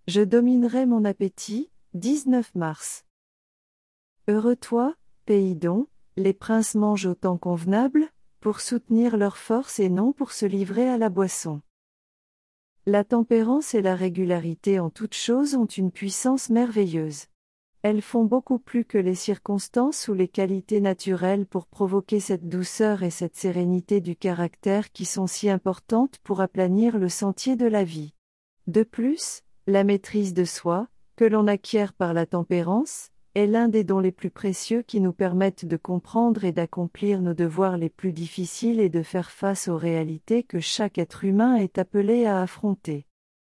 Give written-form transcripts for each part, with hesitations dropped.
Je dominerai mon appétit. 19 mars. Heureux toi, pays dont les princes mangent au temps convenable, pour soutenir leur force et non pour se livrer à la boisson. La tempérance et la régularité en toutes choses ont une puissance merveilleuse. Elles font beaucoup plus que les circonstances ou les qualités naturelles pour provoquer cette douceur et cette sérénité du caractère qui sont si importantes pour aplanir le sentier de la vie. De plus, la maîtrise de soi, que l'on acquiert par la tempérance, est l'un des dons les plus précieux qui nous permettent de comprendre et d'accomplir nos devoirs les plus difficiles et de faire face aux réalités que chaque être humain est appelé à affronter.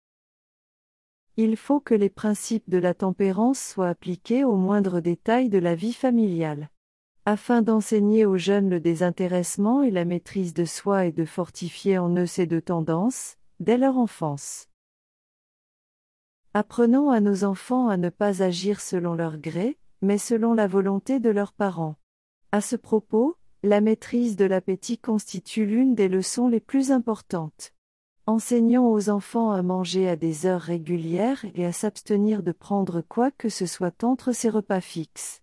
Il faut que les principes de la tempérance soient appliqués aux moindres détails de la vie familiale. Afin d'enseigner aux jeunes le désintéressement et la maîtrise de soi et de fortifier en eux ces deux tendances, dès leur enfance. Apprenons à nos enfants à ne pas agir selon leur gré, mais selon la volonté de leurs parents. À ce propos, la maîtrise de l'appétit constitue l'une des leçons les plus importantes. Enseignons aux enfants à manger à des heures régulières et à s'abstenir de prendre quoi que ce soit entre ces repas fixes.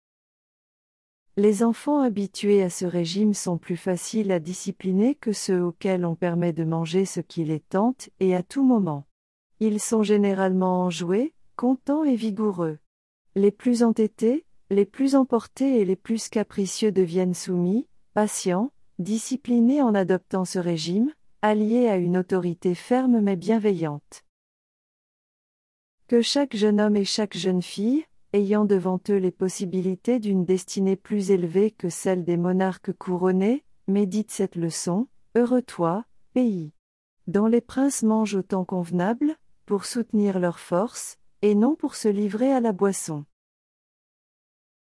Les enfants habitués à ce régime sont plus faciles à discipliner que ceux auxquels on permet de manger ce qui les tente et à tout moment. Ils sont généralement enjoués, contents et vigoureux. Les plus entêtés, les plus emportés et les plus capricieux deviennent soumis, patients, disciplinés en adoptant ce régime, alliés à une autorité ferme mais bienveillante. Que chaque jeune homme et chaque jeune fille, ayant devant eux les possibilités d'une destinée plus élevée que celle des monarques couronnés, médite cette leçon, heureux toi, pays dont les princes mangent au temps convenable, pour soutenir leur force, et non pour se livrer à la boisson.